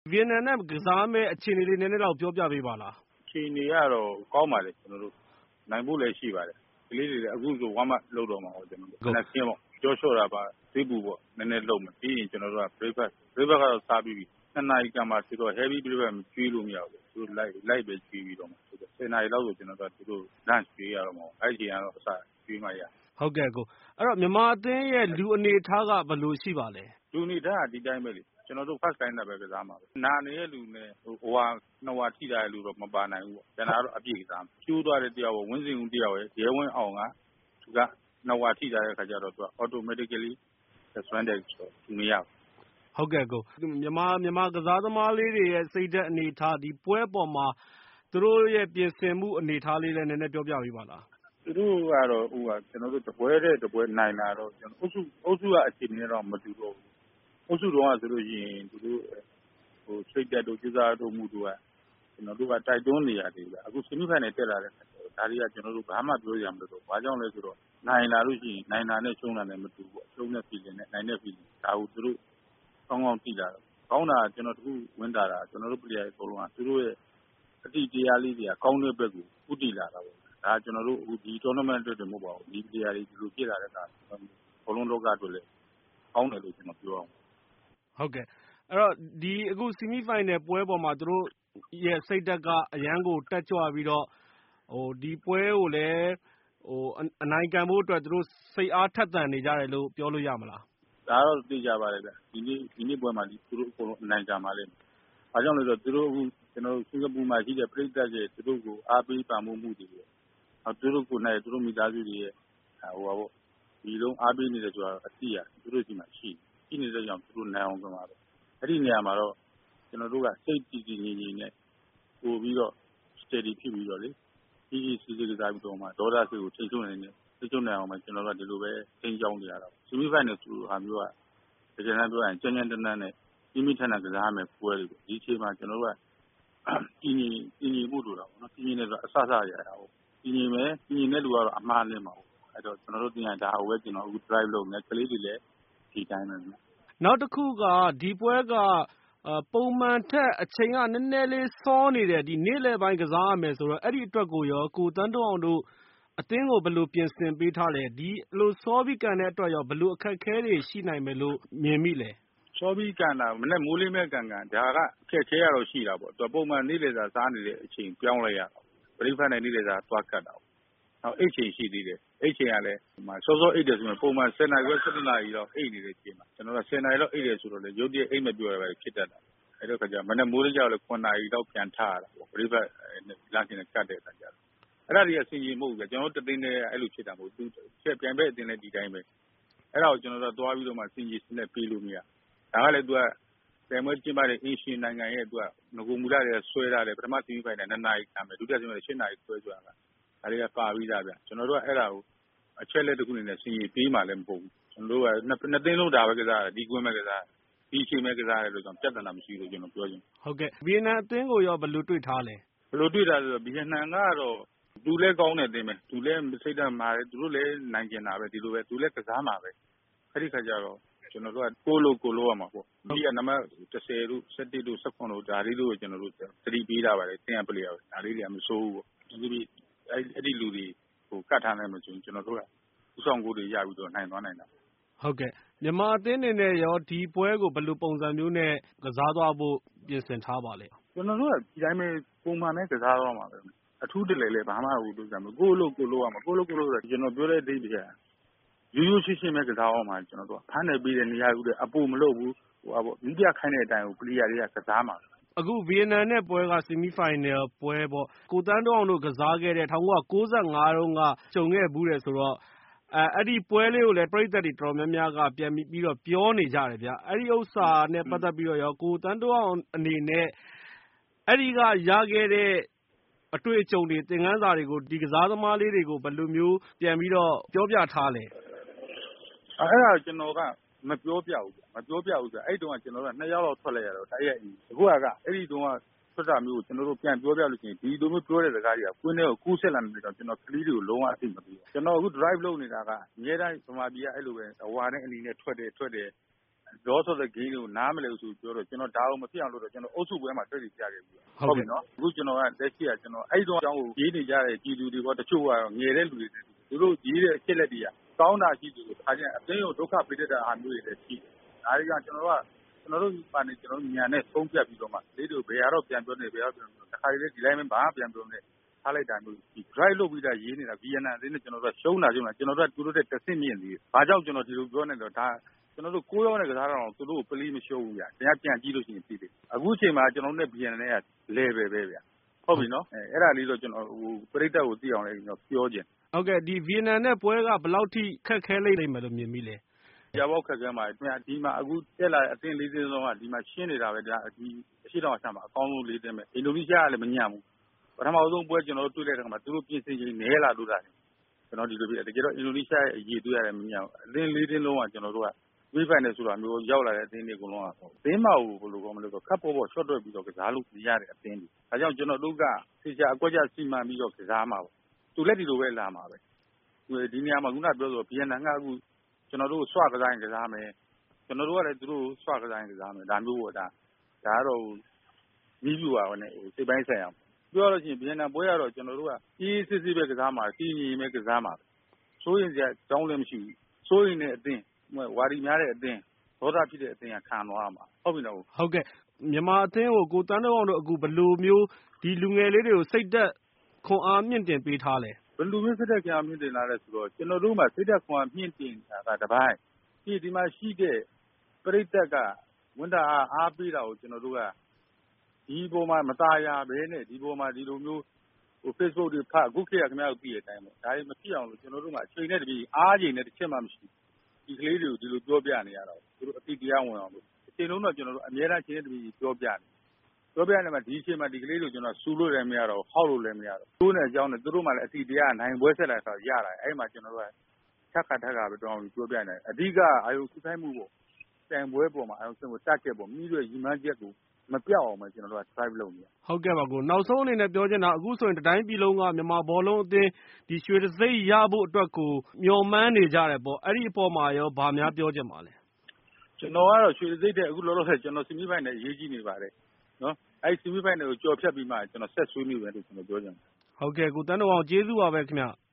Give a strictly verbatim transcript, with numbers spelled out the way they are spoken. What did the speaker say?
ဗီယက်နမ်နဲ့ကစားမယ့်အခြေအနေလေးနည်းနည်းတော့ပြောပြပေးပါလားအခြေအနေကတော့ကောင်းပါလေကျွန်တော်တို့နိုင်ဖို့လည်းရှိပါတယ်ကလေးတွေလည်းအခုဆိုဝမ်းမလောက်တော့မှာပေါ့ကျွန်တော်တို့ခဏချင်းပေါ့ကြောလျှော့တာပါသိပူပေါ့နည်းနည်းလုံးမယ်ပြီးရင်ကျွန်တော်တို့က breakfast breakfast ကတော့စားပြီးပြီနှစ်နာရီကမှဆိုတော့ heavy breakfast မကျွေးလို့မရဘူးသူလိုက်လိုက်ပဲကျွေးပြီးတော့မှာဆိုတော့ဆယ်နာရီလောက်ဆိုကျွန်တော်တို့ကသူတို့ lunch ကျွေးရတော့မှာအဲ့ဒီကတော့အစားကျွေးမှရဟုတ်ကဲ့ကိုအဲ့တော့မြန်မာအသင်းရဲ့လူအနေထားကဘယ်လိုရှိပါလဲလူအနေထားကဒီတိုင်းပဲလေကျွန်တော်တို့ first time နဲ့ပဲကစားမှာပဲနာနေတဲ့လူနဲ့ဟိုဟွာနှဝါထိတာတဲ့လူတော့မပါနိုင်ဘူးပေါ့ကျွန်တော်တို့အပြည့်ကစားမှာကျိုးသွားတဲ့တယောက်ဝင်းစင်ဦးတယောက်ရဲ့ရဲဝင်းအောင်ကသူကနှဝါထိတာတဲ့ခါကျတော့သူက automatically suspended ဆိုတော့သူမရဘူးဟုတ်ကဲ့ကိုမြန်မာမြန်မာကစားသမားလေးတွေရဲ့စိတ်ဓာတ်အနေထားဒီပွဲပေါ်မှာသူတို့ရဲ့ပြင်ဆင်မှုအနေထားလေးလည်းနည်းနည်းပြောပြပေးပါလားသူတို့ကတော့ဟိုကကျွန်တော်တို့တပွဲတဲ့တပွဲနိုင်လာတော့ကျွန်တော်အုပ်စုအုပ်စုကအခြေအနေတော့မတူတော့ဘူးအုပ်စုတော့ဆိုလို့ရှိရင်သူတို့ဟိုစိတ်တက်တို့ကြိုးစားတို့မှုတို့ကကျွန်တော်တို့ကတိုက်တွန်းနေရတယ်ဗျအခုဆီမီဖိုင်နယ်တက်လာတဲ့ဒါတွေကကျွန်တော်တို့ဘာမှပြောရမှာမလို့ဘာကြောင့်လဲဆိုတော့နိုင်လာလို့ရှိရင်နိုင်တာနဲ့ရှုံးတာနဲ့မတူဘူးအရှုံးနဲ့ပြည်နေနိုင်တဲ့ပြည်ဒါကိုသူတို့ကောင်းကောင်းသိလာတော့ကောင်းတာကျွန်တော်တို့ဝင်တာတာကျွန်တော်တို့ပြည်ရဲ့အကုန်လုံးကသူတို့ရဲ့အတိတရားလေးတွေကကောင်းတဲ့ဘက်ကိုဥတည်လာတာပေါ့ဒါကျွန်တော်တို့အခုဒီ tournament အတွက်တည်းမဟုတ်ပါဘူးဒီတရားတွေဒီလိုဖြစ်လာတဲ့အခါဘလုံးလောကအတွက်လည်းကောင်းတယ်လို့ကျွန်တော်ပြောအောင်ဟုတ်ကဲ့အဲ့တော့ဒီအခု semi final ပွဲပေါ်မှာသူတို့ရဲ့စိတ်ဓာတ်ကအရန်ကိုတက်ကြွပြီးတော့ဟိုဒီပွဲကိုလည်းဟိုအနိုင်ကန်ဖို့အတွက်သူတို့စိတ်အားထက်သန်နေကြတယ်လို့ပြောလို့ရမလားဒါတော့သိကြပါတယ်ဗျဒီနေ့ဒီနေ့ပွဲမှာဒီသူတို့အကုန်လုံးအနိုင်ကန်ပါလိမ့်မယ်အားကြောင့်လည်းဆိုသူတို့အခုကျွန်တော်တို့စင်ကာပူမှာရှိတဲ့ပြည်သက်ရဲ့သူတို့ကိုအားပေးပံ့ပိုးမှုတွေအော်သူတို့ကိုနိုင်သူတို့မိသားစုတွေရဲ့ဟိုပါပေါ့ဒီလုံးအားပေးနေတယ်ဆိုတာအတိအသူတို့ဒီမှာရှိရှိနေတဲ့ကြောင့်သူတို့နိုင်အောင်ကြမှာပဲအဲ့ဒီနေရာမှာတော့ကျွန်တော်တို့ကစိတ်တည်တည်ငြိမ်ငြိမ်နဲ့ပို့ပြီးတော့ steady ဖြစ်ပြီးတော့လေကြီးကြီးစီးစီးကစားပြီးတော့မှဒေါသစိတ်ကိုထိချုံနေနေထိချုံနေအောင်မှကျွန်တော်တို့ကဒီလိုပဲထိန်းကြောင်းနေရတာဆီမီဖိုင်နယ်သူဟာမျိုးကတကယ်တမ်းပြောရင်ကြမ်းကြမ်းတမ်းတမ်းနဲ့ကြီးမိထန်ထန်ကစားမယ်ပွဲတွေဒီအချိန်မှာကျွန်တော်တို့ကကြီးညီကြီးညီမှုတို့တော့နော်ကြီးညီနေဆိုအဆအဆရတာဟုတ်ကြီးညီမယ်ကြီးညီတဲ့လူကတော့အမှားလင်းပါဘူးအဲ့တော့ကျွန်တော်တို့တင်ရဒါဝဲကျွန်တော်အခု drive လုပ်နေကလေးတွေလည်းဒီတိုင်းပဲနောက်တစ်ခုကဒီပွဲကပုံမှန်ထက်အချိန်ကနည်းနည်းလေးစောနေတယ်ဒီနေ့လယ်ပိုင်းကစားရမယ်ဆိုတော့အဲ့ဒီအတွက်ကိုရောကိုတန်းတောအောင်တို့အသင်းကိုဘယ်လိုပြင်ဆင်ပေးထားလဲဒီလိုစောပြီးကန်တဲ့အတွက်ရောဘယ်လိုအခက်အခဲတွေရှိနိုင်မယ်လို့မြင်မိလဲစောပြီးကန်တာမနေ့မိုးလေးမဲ့ကန်ကန်ဒါကအခက်အခဲရတော့ရှိတာပေါ့သူပုံမှန်နေ့လယ်စာစားနေတဲ့အချိန်ပြောင်းလိုက်ရတော့ပရိဖတ်နဲ့နေ့လယ်စာသွားကတ်တာနောက်အိတ်ချိန်ရှိသေးတယ်အိတ်ချိန်ကလည်းဟိုမှာစောစောအိတ်တယ်ဆိုရင်ပုံမှန်ဆယ်နာရီခွဲဆယ်နာရီတော့အိတ်နေတဲ့အချိန်မှာကျွန်တော်ကဆယ်နာရီတော့အိတ်တယ်ဆိုတော့လေရုပ်တရက်အိတ်မပြောရပါဘူးဖြစ်တတ်တာအဲ့တော့ခါကျမနေ့မိုးလေးကြောက်လေခုနှစ်နာရီတော့ပြန်ထရတာပေါ့ပရိဖတ်လမ်းချင်းနဲ့ကတ်တဲ့အခါကျတော့အဲ့ဒါတွေကဆင်ကြီးမဟုတ်ဘူးကျွန်တော်တို့တသိန်းနဲ့အဲ့လိုဖြစ်တာမဟုတ်ဘူးချက်ပြန်ပဲအတင်းနဲ့ဒီတိုင်းပဲအဲ့ဒါကိုကျွန်တော်တို့သွားပြီးတော့မှဆင်ကြီးစနဲ့ပေးလို့မရဒါကလည်းသူကတယ်မွေးကျင်းပတဲ့အင်ရှင်နိုင်ငံရဲ့သူကငကူမူလာတွေဆွဲထားတယ်ပထမဆီမီဖိုင်နယ်နှစ်နာရီခံမယ်ဒုတိယဆီမီဖိုင်နယ်ရှစ်နာရီဆွဲကြတာဒါတွေကပါပြီးသားဗျကျွန်တော်တို့ကအဲ့ဒါကိုအချက်လက်တစ်ခုအနေနဲ့စီရင်ပေးမှလည်းမဟုတ်ဘူးကျွန်တော်တို့ကနှစ်သိန်းလုံးဒါပဲကစားတယ်ဒီကွင်းပဲကစားဒီချိန်ပဲကစားတယ်လို့ကျွန်တော်ပြဿနာမရှိဘူးကျွန်တော်ပြောချင်ဟုတ်ကဲ့ဗီယက်နမ်အသင်းကိုရောဘယ်လိုတွေ့ထားလဲဘယ်လိုတွေ့တာလဲဆိုတော့ဗီယက်နမ်ကတော့သူလည်းကောင်းတယ်တင်မယ်သူလည်းစိတ်ဓာတ်မှာတယ်သူတို့လည်းနိုင်ကျင်တာပဲဒီလိုပဲသူလည်းကစားမှာပဲအဲ့ဒီခါကျတော့ကျွန်တော်တို့ကကိုလိုကိုလိုရမှာပေါ့ဒီကနံပါတ်တစ်ဆယ်တို့ဆယ့်တစ်တို့ဆယ့်ခုနှစ်တို့ဒါလေးတို့ကိုကျွန်တော်တို့သတိပေးတာပါတယ်တင်ရပလေယာဒါလေးတွေကမစိုးဘူးပေါ့ဒီအဲ့အဲ့ဒီလူတွေဟိုကတ်ထားနိုင်မှဆိုရင်ကျွန်တော်တို့ကဥဆောင်ကိုတွေရပြီးတော့နိုင်သွားနိုင်တာဟုတ်ကဲ့မြန်မာအသင်းအနေနဲ့ရောဒီပွဲကိုဘယ်လိုပုံစံမျိုးနဲ့ကစားသွားဖို့ပြင်ဆင်ထားပါလဲကျွန်တော်တို့ကဒီတိုင်းပဲပုံမှန်နဲ့ကစားသွားမှာပဲအထူးတလဲလဲဘာမှဘူးလို့ဆိုမှာကိုလိုကိုလိုရမှာကိုလိုကိုလိုဆိုကျွန်တော်ပြောတဲ့ဒိတ်ပြရိုးရိုးရှင်းရှင်းပဲကစားအောင်မှာကျွန်တော်တို့ဖမ်းနေပြီးတဲ့နေရာဥတဲ့အပူမလုပ်ဘူးဟိုအပေါ့မိပြခိုင်းတဲ့အတိုင်းကိုပလီယာတွေကကစားမှာအခုဗီယက်နမ်နဲ့ပွဲကဆီမီဖိုင်နယ်ပွဲပေါ့ကိုတန်းတောအောင်တို့ကစားခဲ့တဲ့၁၉၉၅တုန်းကကြုံခဲ့ဘူးတယ်ဆိုတော့အဲအဲ့ဒီပွဲလေးကိုလည်းပြည်သက်တွေတော်များများကပြန်ပြီးတော့ပြောနေကြတယ်ဗျအဲ့ဒီဥစ္စာနဲ့ပတ်သက်ပြီးတော့ရောကိုတန်းတောအောင်အနေနဲ့အဲ့ဒီကရခဲ့တဲ့အတွေ့အကြုံတွေသင်ခန်းစာတွေကိုဒီကစားသမားလေးတွေကိုဘယ်လိုမျိုးပြန်ပြီးတော့ပြောပြထားလဲအဲ့ဒါကျွန်တော်ကမပြောပြဘူးမပြောပြဘူးဆိုအဲ့တုန်းကကျွန်တော်ကနှစ်ယောက်လောက်ထွက်လိုက်ရတော့တိုက်ရိုက်အခုကအဲ့ဒီတုန်းကထွက်တာမျိုးကိုကျွန်တော်တို့ပြန်ပြောပြလို့ရှိရင်ဒီလိုမျိုးပြောတဲ့စကားတွေကကွင်းထဲကိုကူးဆက်လာနေတော့ကျွန်တော်ကလေးတွေကိုလုံးဝအသိမပေးဘူးကျွန်တော်အခု drive လုပ်နေတာကအများတိုင်းဗမာပြည်ကအဲ့လိုပဲအဝါနဲ့အနီနဲ့ထွက်တယ်ထွက်တယ်လောဆိုတဲ့ဂိမ်းကိုနားမလဲဆိုပြောတော့ကျွန်တော်ဒါအောင်မဖြစ်အောင်လို့တော့ကျွန်တော်အုပ်စုပွဲမှာတွေ့နေကြခဲ့ပြီဟုတ်ပြီနော်အခုကျွန်တော်ကလက်ရှိကကျွန်တော်အဲ့ဒီတော့အကြောင်းကိုရေးနေကြတဲ့ကြည်လူတွေပေါ့တချို့ကတော့ငယ်တဲ့လူတွေသူတို့ရေးတဲ့အချက်လက်တွေကကောင်းတာရှိသူကိုအားချင်းအသိကိုဒုက္ခပေးတတ်တဲ့အားမျိုးတွေလည်းရှိတယ်ဒါတွေကကျွန်တော်ကကျွန်တော်တို့ပါနေကျွန်တော်ညာနဲ့ဆုံးဖြတ်ပြီးတော့မှလေးတို့ဘယ်ဟာတော့ပြန်ပြောနေဘယ်ဟာပြန်ပြောတခါလေးဒီတိုင်းပဲဘာပြန်ပြောနေထားလိုက်တာမျိုးဒီ drive လုပ်ပြီးတာရေးနေတာ ဗီယက်နမ်အသင်းနဲ့ကျွန်တော်တို့ရှုံးတာရှုံးတာကျွန်တော်တို့ကသူတို့တဲ့တစ်ဆင့်မြင့်သေးတယ်ဘာကြောင့်ကျွန်တော်ဒီလိုပြောနေတော့ဒါကျွန်တော်တို့ကိုးရောနဲ့ကစားတော့သူတို့ကိုပလီမရှုံးဘူးဗျာတရားပြန်ကြည့်လို့ရှိရင်သိတယ်အခုအချိန်မှာကျွန်တော်တို့နဲ့ ဗီယက်နမ်နဲ့က level ပဲဗျာဟုတ်ပြီနော်အဲအဲ့ဒါလေးတော့ကျွန်တော်ဟိုပရိသတ်ကိုသိအောင်လည်းကျွန်တော်ပြောခြင်းဟုတ်ကဲ့ဒီဗီယက်နမ်နဲ့ပွဲကဘယ်လောက်ထိခက်ခဲလိမ့်မယ်လို့မြင်မိလဲကြာပေါက်ခက်ခဲမှာဒီမှာအခုတက်လာတဲ့အသင်းလေးသင်းလုံးကဒီမှာရှင်းနေတာပဲဒါဒီအရှိတော်အဆမှာအကောင်းဆုံးလေးသင်းပဲအင်ဒိုနီးရှားကလည်းမညံ့ဘူးပထမဆုံးပွဲကျွန်တော်တို့တွေ့တဲ့အခါမှာသူတို့ပြင်ဆင်ချိန်နဲလာလို့တာကျွန်တော်ဒီလိုပြတကယ်တော့အင်ဒိုနီးရှားရဲ့အရေးတွေ့ရတယ်မညံ့ဘူးအသင်းလေးသင်းလုံးကကျွန်တော်တို့ကဝိဖိုင်နေဆိုတာမျိုးရောက်လာတဲ့အသင်းတွေအကုန်လုံးကသင်းမကိုဘယ်လိုကောမလို့ဆိုခပ်ပေါ်ပေါ်ရှော့တွက်ပြီးတော့ကစားလို့မရတဲ့အသင်းတွေဒါကြောင့်ကျွန်တော်တို့ကစီချာအကွက်ကြစီမံပြီးတော့ကစားမှာပေါ့သူလက်ဒီလိုပဲလာမှာပဲဒီနေရာမှာခုနပြောဆိုဗီယက်နမ်ကအခုကျွန်တော်တို့ဆွကစားရင်ကစားမယ်ကျွန်တော်တို့ကလည်းသူတို့ဆွကစားရင်ကစားမယ်ဒါမျိုးပေါ့ဒါဒါကတော့မိပြူပါနဲ့စိတ်ပိုင်းဆိုင်အောင်ပြောရလို့ရှိရင်ဗီယက်နမ်ပွဲရတော့ကျွန်တော်တို့ကအေးစစ်စစ်ပဲကစားမှာစီးရင်ပဲကစားမှာဆိုရင်ကြတောင်းလည်းမရှိဘူးဆိုရင်လည်းအသင်းဝါဒီများတဲ့အသင်းဒေါသဖြစ်တဲ့အသင်းကခံသွားမှာဟုတ်ပြီနော်ဟုတ်ကဲ့မြန်မာအသင်းကိုကိုတန်းတော်အောင်တို့အခုဘယ်လိုမျိုးဒီလူငယ်လေးတွေကိုစိတ်သက်ခွန်အားမြင့်တင်ပေးထားလဲဘယ်လိုမျိုးစိတ်သက်ခွန်အားမြင့်တင်လာလဲဆိုတော့ကျွန်တော်တို့မှာစိတ်သက်ခွန်အားမြင့်တင်တာကတပိုင်းဒီဒီမှာရှိတဲ့ပရိသတ်ကဝန်တာအားအားပေးတာကိုကျွန်တော်တို့ကဒီပုံမှာမตายရဘဲနဲ့ဒီပုံမှာဒီလိုမျိုးဟို Facebook တွေဖတ်အခုခေတ်ကခင်ဗျားတို့သိတဲ့အတိုင်းပေါ့ဒါတွေမဖြစ်အောင်လို့ကျွန်တော်တို့မှာအချိန်နဲ့တပြေးအားချိန်နဲ့တစ်ချက်မှမရှိဒီကလေးတွေကိုဒီလိုပြောပြနေရတော့သူတို့အတိတရားဝင်အောင်လို့အချိန်လုံးတော့ကျွန်တော်တို့အများအားချိန်နဲ့တပြေးပြောပြနေပြောပြနေမှာဒီအချိန်မှာဒီကလေးတွေကိုကျွန်တော်စူလို့လည်းမရတော့ဟောက်လို့လည်းမရတော့သူတို့နဲ့အကြောင်းနဲ့သူတို့မှလည်းအတိတရားနိုင်ပွဲဆက်လာဆိုရတာအဲ့မှာကျွန်တော်တို့ကထက်ခါထက်ခါပဲတောင်းပြီးပြောပြနေအဓိကအာယုစုဆိုင်မှုပေါ့တိုင်ပွဲပေါ်မှာအာယုစင်ကိုတက်ခဲ့ပေါ့မိတို့ရီမန်းချက်ကိုမပြောက်အောင်ပဲကျွန်တော်တို့က drive လုပ်နေဟုတ်ကဲ့ပါကိုနောက်ဆုံးအနေနဲ့ပြောချင်တာအခုဆိုရင်တိုင်းပြည်လုံးကမြန်မာဘောလုံးအသင်းဒီရွှေတံဆိပ်ရဖို့အတွက်ကိုမျှော်မှန်းနေကြတယ်ပေါ့အဲ့ဒီအပေါ်မှာရောဗာများပြောချင်ပါလဲကျွန်တော်ကတော့ရွှေတံဆိပ်တဲ့အခုလောလောဆယ်ကျွန်တော်ဆီမီဖိုင်နဲ့အရေးကြီးနေပါတယ်နော်အဲ့ဆီမီဖိုင်ကိုကြော်ဖြတ်ပြီးမှကျွန်တော်ဆက်ဆွေးနွေးမယ်လို့ကျွန်တော်ပြောချင်တယ်ဟုတ်ကဲ့ကိုတန်းတော်အောင်ကျေးဇူးပါပဲခင်ဗျ